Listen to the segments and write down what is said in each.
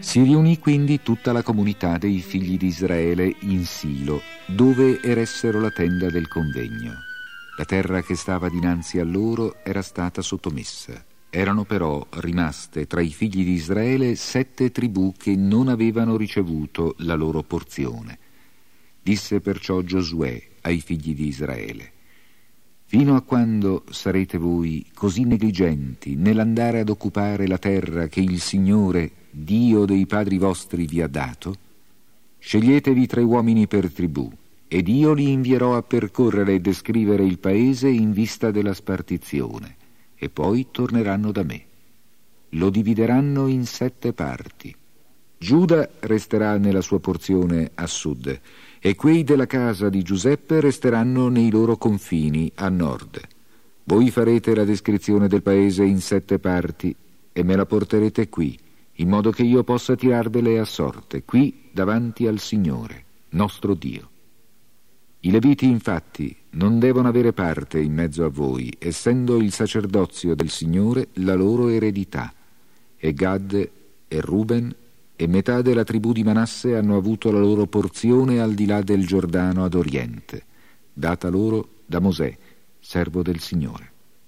Si riunì quindi tutta la comunità dei figli di Israele in Silo, dove eressero la tenda del convegno. La terra che stava dinanzi a loro era stata sottomessa. Erano però rimaste tra i figli di Israele 7 tribù che non avevano ricevuto la loro porzione. Disse perciò Giosuè ai figli di Israele: fino a quando sarete voi così negligenti nell'andare ad occupare la terra che il Signore, Dio dei padri vostri, vi ha dato? Sceglietevi 3 uomini per tribù, ed io li invierò a percorrere e descrivere il paese in vista della spartizione, e poi torneranno da me. Lo divideranno in 7 parti. Giuda resterà nella sua porzione a sud, e quei della casa di Giuseppe resteranno nei loro confini a nord. Voi farete la descrizione del paese in 7 parti e me la porterete qui, in modo che io possa tirarvele a sorte, qui davanti al Signore, nostro Dio. I Leviti, infatti, non devono avere parte in mezzo a voi, essendo il sacerdozio del Signore la loro eredità. E Gad e Ruben e metà della tribù di Manasse hanno avuto la loro porzione al di là del Giordano ad oriente, data loro da Mosè, servo del Signore.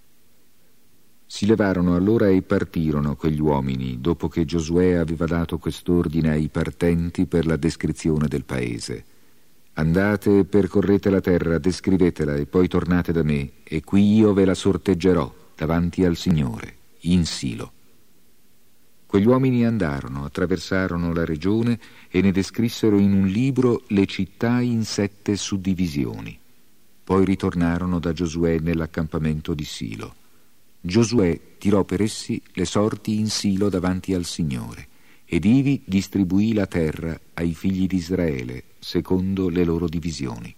Si levarono allora e partirono quegli uomini, dopo che Giosuè aveva dato quest'ordine ai partenti per la descrizione del paese. Andate e percorrete la terra, descrivetela e poi tornate da me, e qui io ve la sorteggerò davanti al Signore, in Silo. Quegli uomini andarono, attraversarono la regione e ne descrissero in un libro le città in 7 suddivisioni. Poi ritornarono da Giosuè nell'accampamento di Silo. Giosuè tirò per essi le sorti in Silo davanti al Signore, ed ivi distribuì la terra ai figli di Israele, secondo le loro divisioni.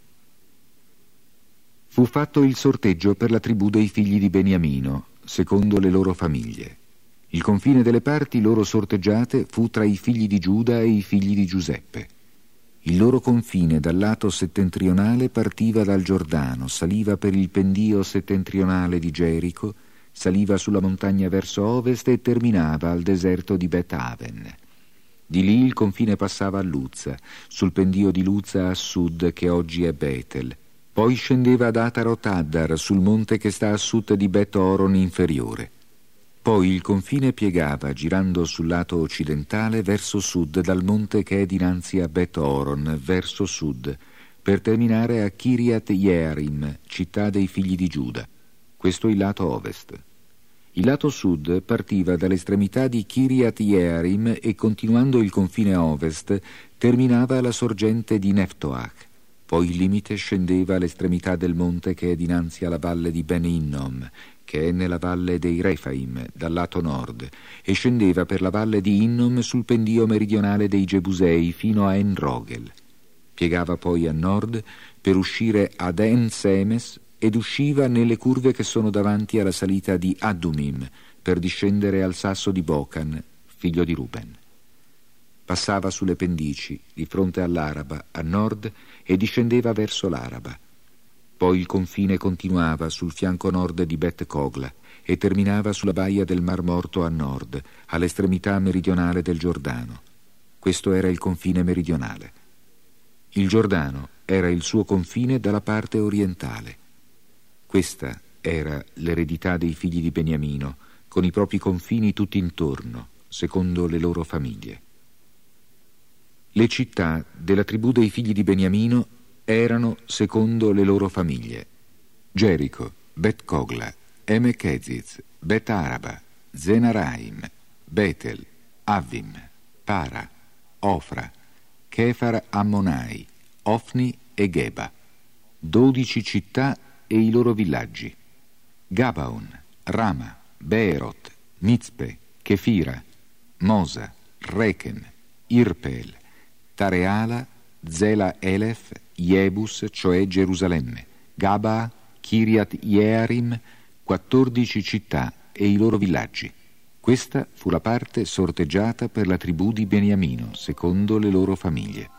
Fu fatto il sorteggio per la tribù dei figli di Beniamino, secondo le loro famiglie. Il confine delle parti loro sorteggiate fu tra i figli di Giuda e i figli di Giuseppe. Il loro confine dal lato settentrionale partiva dal Giordano, saliva per il pendio settentrionale di Gerico, saliva sulla montagna verso ovest e terminava al deserto di Bet Aven. Di lì il confine passava a Luzza, sul pendio di Luzza a sud, che oggi è Betel. Poi scendeva ad Atarot Addar, sul monte che sta a sud di Bet Oron inferiore. Poi il confine piegava, girando sul lato occidentale, verso sud dal monte che è dinanzi a Bet Oron, verso sud, per terminare a Kiriat Jearim, città dei figli di Giuda. Questo è il lato ovest. Il lato sud partiva dall'estremità di Kiriat Jearim e, continuando il confine a ovest, terminava alla sorgente di Neftoach. Poi il limite scendeva all'estremità del monte che è dinanzi alla valle di Ben Hinnom, che è nella valle dei Refaim, dal lato nord, e scendeva per la valle di Hinnom sul pendio meridionale dei Gebusei fino a En-Rogel. Piegava poi a nord per uscire ad En-Semes ed usciva nelle curve che sono davanti alla salita di Addumim per discendere al sasso di Bocan, figlio di Ruben. Passava sulle pendici di fronte all'Araba a nord e discendeva verso l'Araba. Poi il confine continuava sul fianco nord di Bet Cogla e terminava sulla baia del Mar Morto a nord, all'estremità meridionale del Giordano. Questo era il confine meridionale. Il Giordano era il suo confine dalla parte orientale. Questa era l'eredità dei figli di Beniamino, con i propri confini tutti intorno, secondo le loro famiglie. Le città della tribù dei figli di Beniamino erano secondo le loro famiglie: Gerico, Bet Cogla, Emek Eziz, Bet Araba, Zenaraim, Betel, Avvim, Para, Ofra, Kefar Ammonai, Ofni e Geba, 12 città e i loro villaggi: Gabaon, Rama, Beerot, Mizpe, Kefira, Mosa, Rechen, Irpel, Tareala, Zela Elef, Jebus, cioè Gerusalemme, Gaba, Kiriat Jearim, 14 città e i loro villaggi. Questa fu la parte sorteggiata per la tribù di Beniamino, secondo le loro famiglie.